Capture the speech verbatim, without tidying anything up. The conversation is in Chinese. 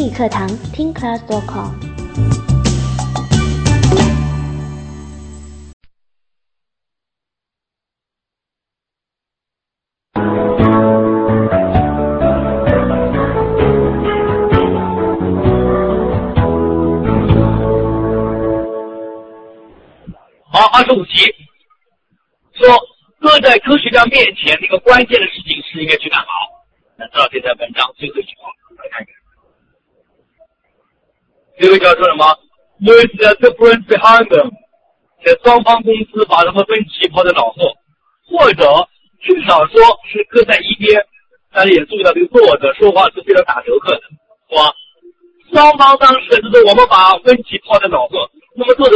英语课堂听 class dot com。 好，二十五题，说搁在科学家面前那个关键的事情是应该去干嘛？那知道这篇文章最后一句话，来看看。这个叫做什么 ？With the difference behind them， 这双方公司把他们分歧抛在脑后，或者至少说是搁在一边。大家也注意到这个作者说话是非常打折扣的，是吧？双方当事人就是我们把分歧抛在脑后，那么作者